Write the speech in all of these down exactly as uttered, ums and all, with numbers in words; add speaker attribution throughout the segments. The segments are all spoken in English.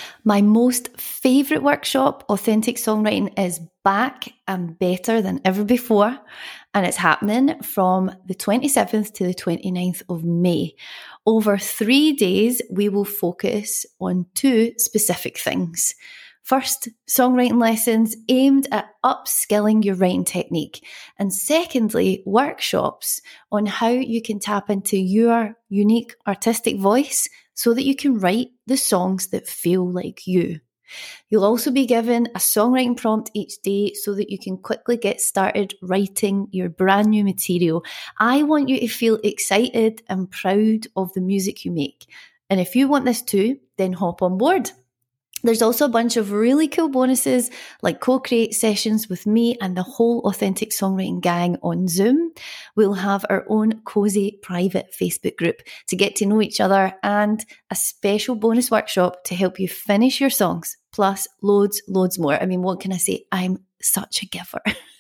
Speaker 1: My most favourite workshop, Authentic Songwriting, is back and better than ever before. And it's happening from the twenty-seventh to the twenty-ninth of May. Over three days, we will focus on two specific things. First, songwriting lessons aimed at upskilling your writing technique. And secondly, workshops on how you can tap into your unique artistic voice so that you can write the songs that feel like you. You'll also be given a songwriting prompt each day so that you can quickly get started writing your brand new material. I want you to feel excited and proud of the music you make. And if you want this too, then hop on board. There's also a bunch of really cool bonuses like co-create sessions with me and the whole Authentic Songwriting gang on Zoom. We'll have our own cozy private Facebook group to get to know each other and a special bonus workshop to help you finish your songs, plus loads, loads more. I mean, what can I say? I'm such a giver.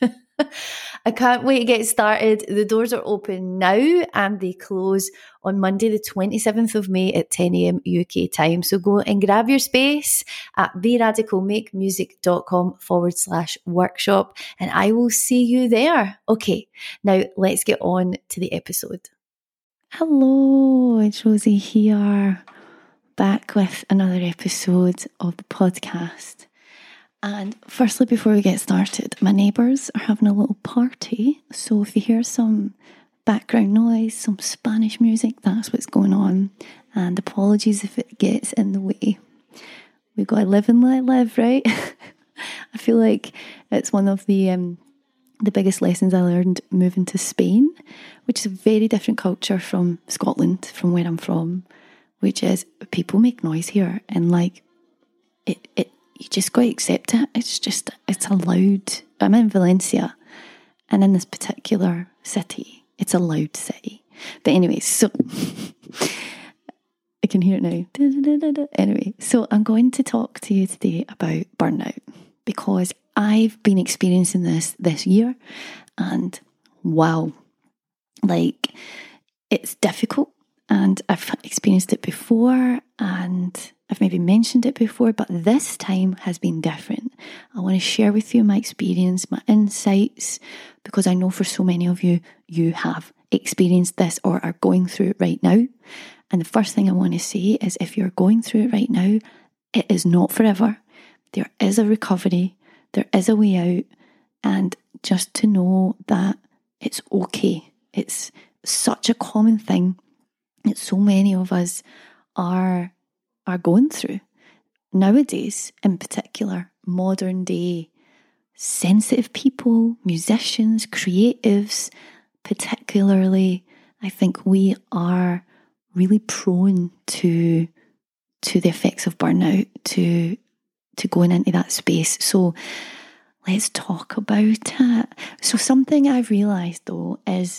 Speaker 1: I can't wait to get started. The doors are open now and they close on Monday the twenty-seventh of May at ten a.m. U K time. So go and grab your space at theradicalmakemusic.com forward slash workshop and I will see you there. Okay, now let's get on to the episode. Hello, it's Rosie here, back with another episode of the podcast. And firstly, before we get started, my neighbours are having a little party. So if you hear some background noise, some Spanish music, that's what's going on. And apologies if it gets in the way. We've got to live and let live, right? I feel like it's one of the um, the biggest lessons I learned moving to Spain, which is a very different culture from Scotland, from where I'm from, which is people make noise here and like it it you just got to accept it. It's just, it's allowed. I'm in Valencia, and in this particular city, it's a loud city. But anyway, so I can hear it now. Anyway, so I'm going to talk to you today about burnout because I've been experiencing this this year, and wow, like it's difficult, and I've experienced it before, and I've maybe mentioned it before, but this time has been different. I want to share with you my experience, my insights, because I know for so many of you, you have experienced this or are going through it right now. And the first thing I want to say is if you're going through it right now, it is not forever. There is a recovery. There is a way out. And just to know that it's okay. It's such a common thing that so many of us are are going through. Nowadays, in particular, modern day, sensitive people, musicians, creatives, particularly, I think we are really prone to to the effects of burnout, to to going into that space. So let's talk about it. So something I've realised though is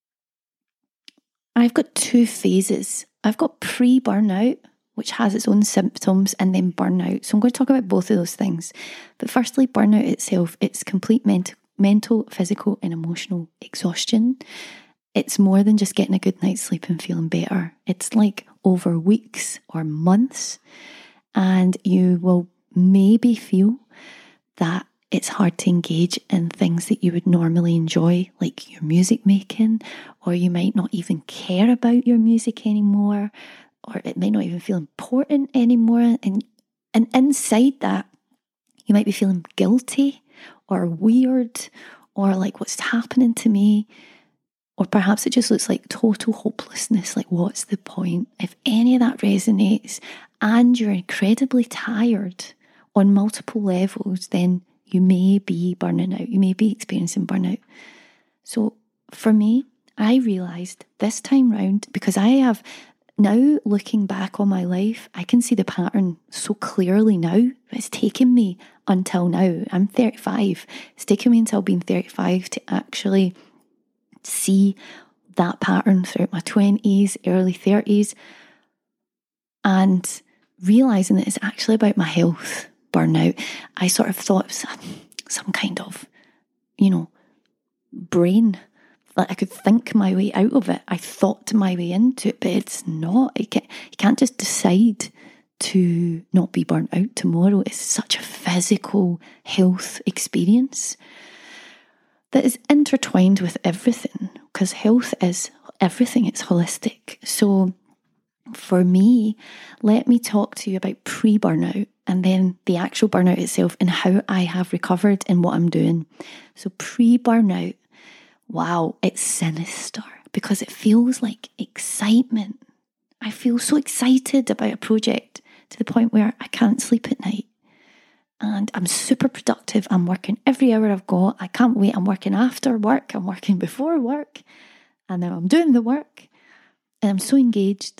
Speaker 1: I've got two phases. I've got pre-burnout, which has its own symptoms, and then burnout. So I'm going to talk about both of those things. But firstly, burnout itself, it's complete ment- mental, physical and emotional exhaustion. It's more than just getting a good night's sleep and feeling better. It's like over weeks or months. And you will maybe feel that it's hard to engage in things that you would normally enjoy, like your music making, or you might not even care about your music anymore, or it might not even feel important anymore. And, and inside that, you might be feeling guilty or weird or like what's happening to me. Or perhaps it just looks like total hopelessness. Like what's the point? If any of that resonates and you're incredibly tired on multiple levels, then you may be burning out. You may be experiencing burnout. So for me, I realised this time round, because I have now looking back on my life, I can see the pattern so clearly now. It's taken me until now. I'm thirty-five. It's taken me until being thirty-five to actually see that pattern throughout my twenties, early thirties, and realising that it's actually about my health, burnout. I sort of thought it was some kind of, you know, brain. Like I could think my way out of it. I thought my way into it, but it's not. You can't, you can't just decide to not be burnt out tomorrow. It's such a physical health experience that is intertwined with everything, because health is everything, it's holistic. So for me, let me talk to you about pre-burnout and then the actual burnout itself and how I have recovered and what I'm doing. So pre-burnout, wow, it's sinister because it feels like excitement. I feel so excited about a project to the point where I can't sleep at night. And I'm super productive. I'm working every hour I've got. I can't wait. I'm working after work. I'm working before work. And now I'm doing the work. And I'm so engaged.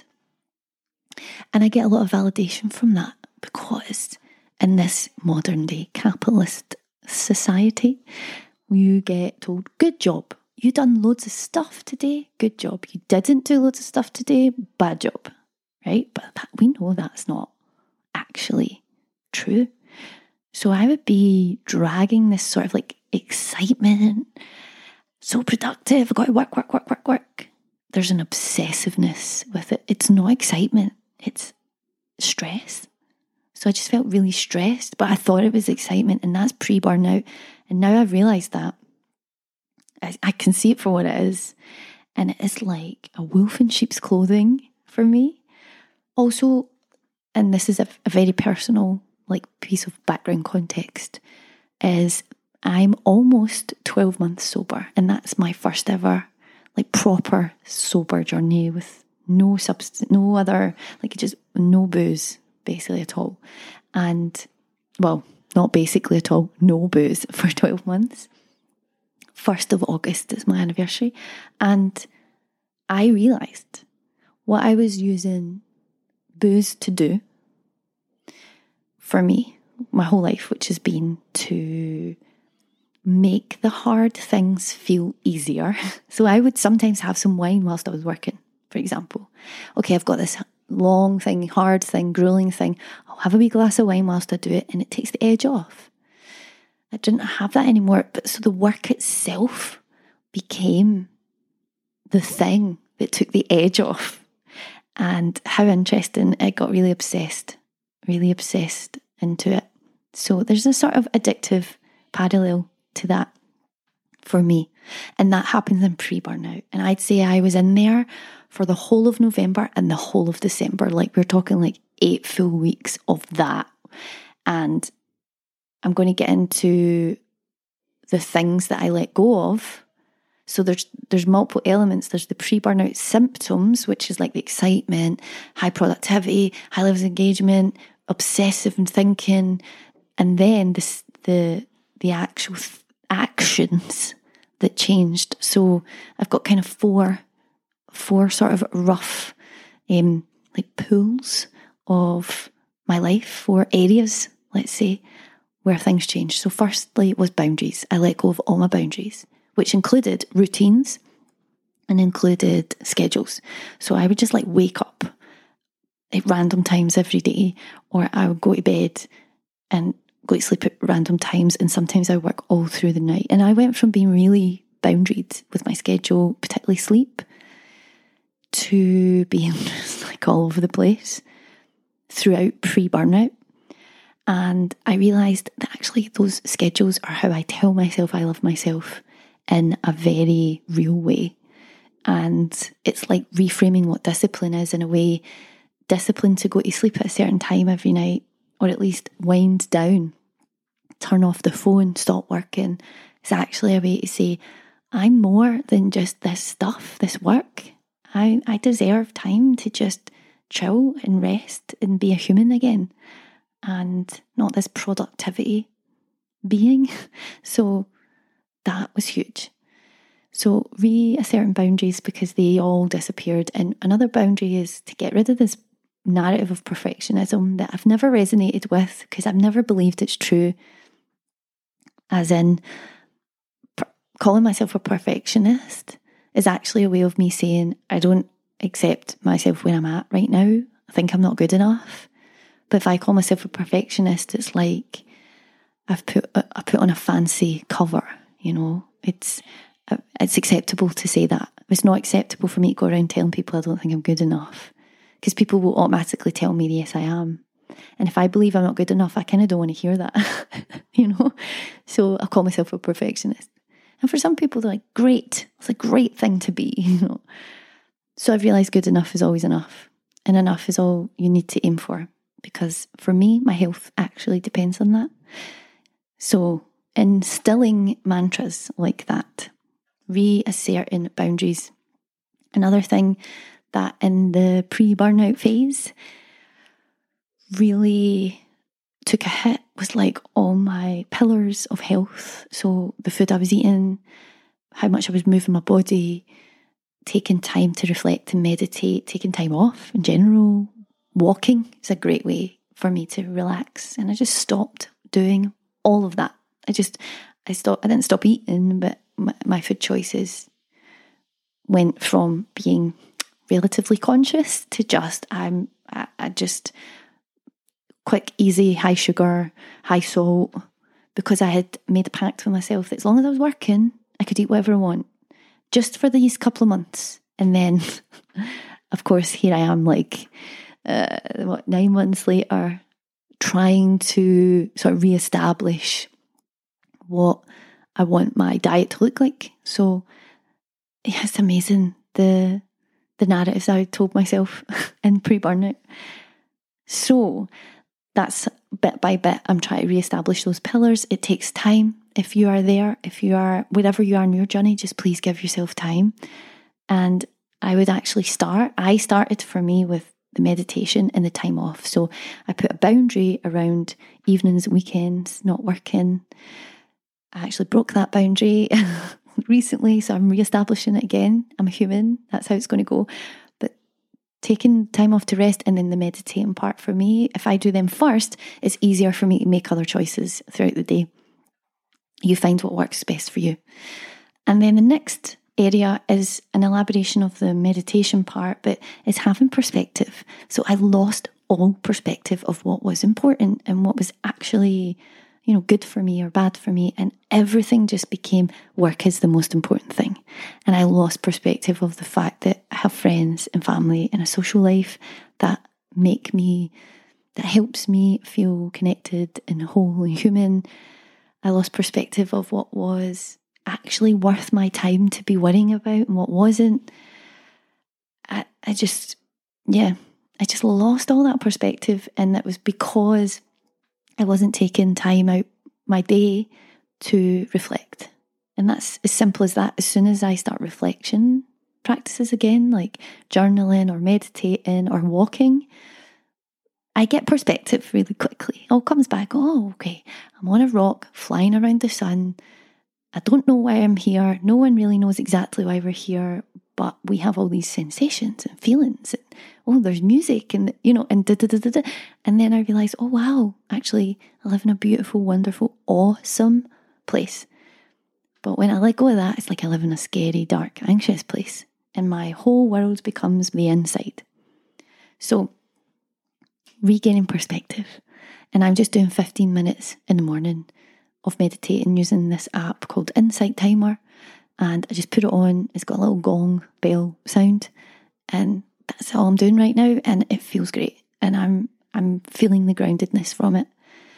Speaker 1: And I get a lot of validation from that because in this modern day capitalist society, you get told, good job. You done loads of stuff today. Good job. You didn't do loads of stuff today. Bad job. Right? But that, we know that's not actually true. So I would be dragging this sort of like excitement, so productive, I've got to work, work, work, work, work. There's an obsessiveness with it. It's not excitement, it's stress. So I just felt really stressed, but I thought it was excitement, and that's pre-burnout. And now I've realised that I, I can see it for what it is. And it is like a wolf in sheep's clothing for me. Also, and this is a, a very personal like piece of background context, is I'm almost twelve months sober, and that's my first ever like proper sober journey with no substance, no other, like just no booze basically at all. And well, not basically at all, no booze for twelve months. first of August is my anniversary, and I realised what I was using booze to do for me my whole life, which has been to make the hard things feel easier. So I would sometimes have some wine whilst I was working, for example. Okay, I've got this long thing, hard thing, grueling thing. I'll have a wee glass of wine whilst I do it, and it takes the edge off. I didn't have that anymore. But so the work itself became the thing that took the edge off. And how interesting, I got really obsessed, really obsessed into it. So there's a sort of addictive parallel to that for me. And that happens in pre-burnout. And I'd say I was in there for the whole of November and the whole of December. Like we're talking like eight full weeks of that. And I'm going to get into the things that I let go of. So there's there's multiple elements. There's the pre-burnout symptoms, which is like the excitement, high productivity, high levels of engagement, obsessive thinking, and then this, the the actual th- actions that changed. So I've got kind of four four sort of rough um, like pools of my life, four areas, let's say, where things changed. So firstly was boundaries. I let go of all my boundaries, which included routines and included schedules. So I would just like wake up at random times every day, or I would go to bed and go to sleep at random times, and sometimes I work all through the night. And I went from being really boundaried with my schedule, particularly sleep, to being like all over the place throughout pre-burnout. And I realised that actually those schedules are how I tell myself I love myself in a very real way. And it's like reframing what discipline is in a way. Discipline to go to sleep at a certain time every night, or at least wind down, turn off the phone, stop working, is actually a way to say, I'm more than just this stuff, this work. I, I deserve time to just chill and rest and be a human again, and not this productivity being. So that was huge. So reasserting boundaries, because they all disappeared. And another boundary is to get rid of this narrative of perfectionism that I've never resonated with, because I've never believed it's true. As in, per- calling myself a perfectionist is actually a way of me saying I don't accept myself where I'm at right now. I think I'm not good enough. But if I call myself a perfectionist, it's like I've put I put on a fancy cover, you know. It's it's acceptable to say that. It's not acceptable for me to go around telling people I don't think I'm good enough, because people will automatically tell me, yes, I am. And if I believe I'm not good enough, I kind of don't want to hear that, you know? So I call myself a perfectionist. And for some people, they're like, great. It's a great thing to be, you know? So I've realised good enough is always enough. And enough is all you need to aim for. Because for me, my health actually depends on that. So instilling mantras like that, reasserting boundaries. Another thing that in the pre-burnout phase really took a hit was like all my pillars of health. So the food I was eating, how much I was moving my body, taking time to reflect and meditate, taking time off in general. Walking is a great way for me to relax. And I just stopped doing all of that. I just, I stopped, I didn't stop eating, but my, my food choices went from being relatively conscious to just, I'm, I, I just, quick, easy, high sugar, high salt, because I had made a pact with myself that as long as I was working, I could eat whatever I want, just for these couple of months. And then, of course, here I am, like, uh, what, nine months later, trying to sort of reestablish what I want my diet to look like. So, yeah, it's amazing, the the narratives I told myself in pre-burnout. So that's bit by bit, I'm trying to reestablish those pillars. It takes time. If you are there, if you are, wherever you are in your journey, just please give yourself time. And I would actually start, I started for me with the meditation and the time off. So I put a boundary around evenings, weekends, not working. I actually broke that boundary recently, so I'm reestablishing it again. I'm a human, that's how it's going to go. But taking time off to rest and then the meditating part for me, if I do them first, it's easier for me to make other choices throughout the day. You find what works best for you. And then the next area is an elaboration of the meditation part, but it's having perspective. So I lost all perspective of what was important and what was actually, you know, good for me or bad for me. And everything just became work is the most important thing. And I lost perspective of the fact that I have friends and family and a social life that make me, that helps me feel connected and whole and human. I lost perspective of what was actually worth my time to be worrying about and what wasn't. I, I just, yeah, I just lost all that perspective. And it was because I wasn't taking time out my day to reflect. And that's as simple as that. As soon as I start reflection practices again, like journaling or meditating or walking, I get perspective really quickly. It all comes back, oh, okay, I'm on a rock flying around the sun. I don't know why I'm here. No one really knows exactly why we're here, but we have all these sensations and feelings. And, oh, there's music and, you know, and da da da da da. And then I realised, oh, wow, actually, I live in a beautiful, wonderful, awesome place. But when I let go of that, it's like I live in a scary, dark, anxious place. And my whole world becomes the inside. So, regaining perspective. And I'm just doing fifteen minutes in the morning of meditating using this app called Insight Timer. And I just put it on. It's got a little gong bell sound. And that's all I'm doing right now. And it feels great. And I'm I'm feeling the groundedness from it.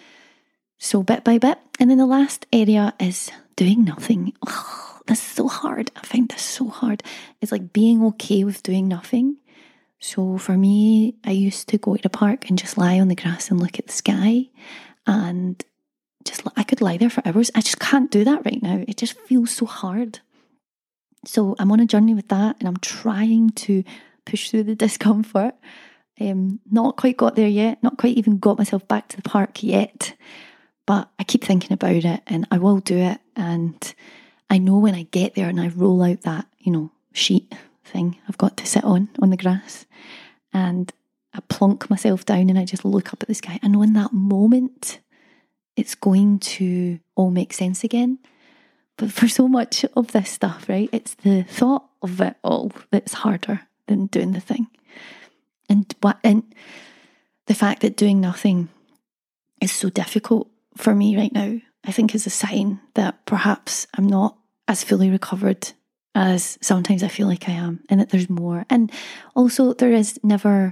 Speaker 1: So bit by bit. And then the last area is doing nothing. Oh, this is so hard. I find this so hard. It's like being okay with doing nothing. So for me, I used to go to the park and just lie on the grass and look at the sky. And just I could lie there for hours. I just can't do that right now. It just feels so hard. So I'm on a journey with that, and I'm trying to push through the discomfort. Um, not quite got there yet. Not quite even got myself back to the park yet. But I keep thinking about it, and I will do it. And I know when I get there and I roll out that, you know, sheet thing I've got to sit on on the grass, and I plonk myself down and I just look up at the sky. I know in that moment it's going to all make sense again. But for so much of this stuff, right, it's the thought of it all that's harder than doing the thing. And what and the fact that doing nothing is so difficult for me right now, I think is a sign that perhaps I'm not as fully recovered as sometimes I feel like I am, and that there's more. And also there is never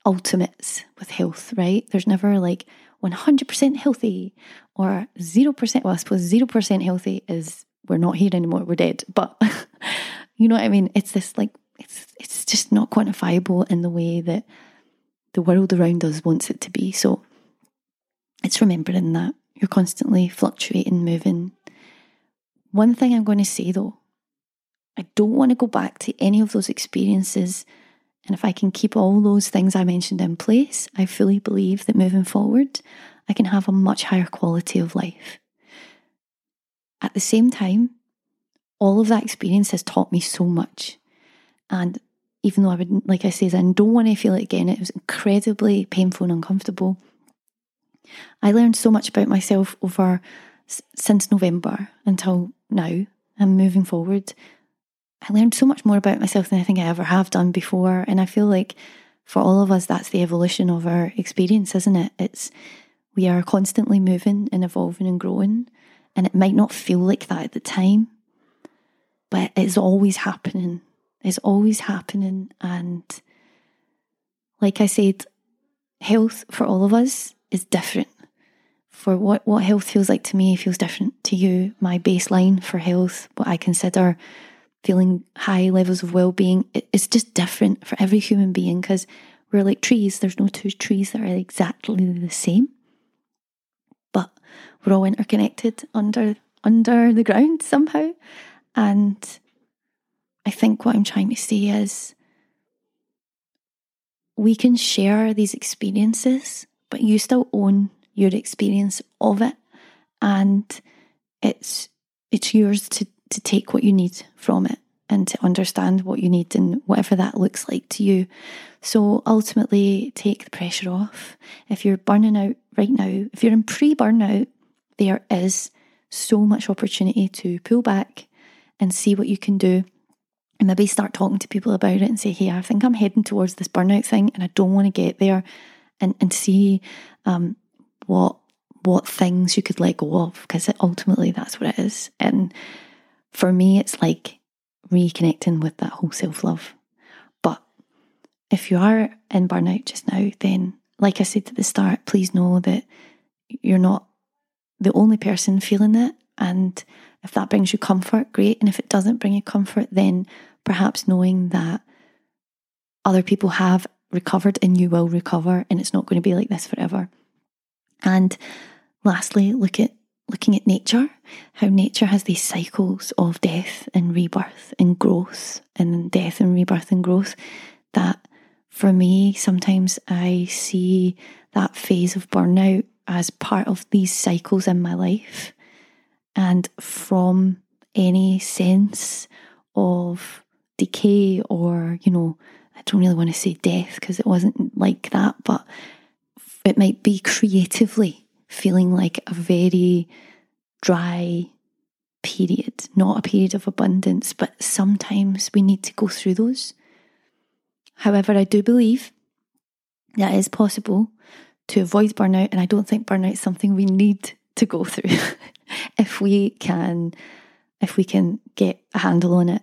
Speaker 1: ultimates with health, right? There's never like one hundred percent healthy or zero percent. Well, I suppose zero percent healthy is we're not here anymore, we're dead. But you know what I mean? It's this like, it's it's just not quantifiable in the way that the world around us wants it to be. So it's remembering that you're constantly fluctuating, moving. One thing I'm going to say though, I don't want to go back to any of those experiences. And if I can keep all those things I mentioned in place, I fully believe that moving forward, I can have a much higher quality of life. At the same time, all of that experience has taught me so much. And even though I would, like I said, I don't want to feel it again, it was incredibly painful and uncomfortable. I learned so much about myself over since November until now and moving forward. I learned so much more about myself than I think I ever have done before. And I feel like for all of us, that's the evolution of our experience, isn't it? It's, we are constantly moving and evolving and growing. And it might not feel like that at the time, but it's always happening. It's always happening. And like I said, health for all of us is different. For what, what health feels like to me feels different to you. My baseline for health, what I consider feeling high levels of well-being, it's just different for every human being, because we're like trees. There's no two trees that are exactly the same, but we're all interconnected under under the ground somehow. And I think what I'm trying to say is we can share these experiences, but you still own your experience of it, and it's it's yours to to take what you need from it and to understand what you need and whatever that looks like to you. So ultimately, take the pressure off. If you're burning out right now, if you're in pre-burnout, there is so much opportunity to pull back and see what you can do, and maybe start talking to people about it and say, hey, I think I'm heading towards this burnout thing and I don't want to get there, and, and see um, what what things you could let go of, because ultimately that's what it is. And for me, it's like reconnecting with that whole self-love. But if you are in burnout just now, then like I said at the start, please know that you're not the only person feeling it. And if that brings you comfort, great. And if it doesn't bring you comfort, then perhaps knowing that other people have recovered and you will recover, and it's not going to be like this forever. And lastly, look at looking at nature, how nature has these cycles of death and rebirth and growth, and death and rebirth and growth, that for me, sometimes I see that phase of burnout as part of these cycles in my life. And from any sense of decay or, you know, I don't really want to say death because it wasn't like that, but it might be creatively feeling like a very dry period, not a period of abundance, but sometimes we need to go through those. However, I do believe that it is possible to avoid burnout, and I don't think burnout is something we need to go through if we can if we can get a handle on it.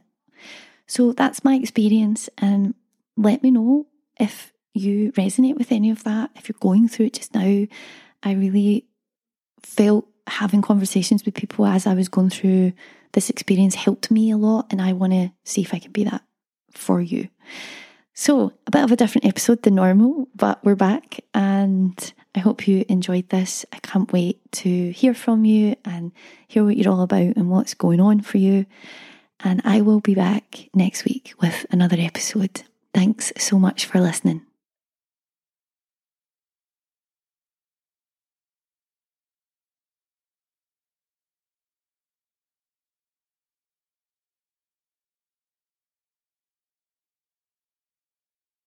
Speaker 1: So that's my experience, and let me know if you resonate with any of that, if you're going through it just now. I really felt having conversations with people as I was going through this experience helped me a lot, and I want to see if I can be that for you. So a bit of a different episode than normal, but we're back, and I hope you enjoyed this. I can't wait to hear from you and hear what you're all about and what's going on for you. And I will be back next week with another episode. Thanks so much for listening.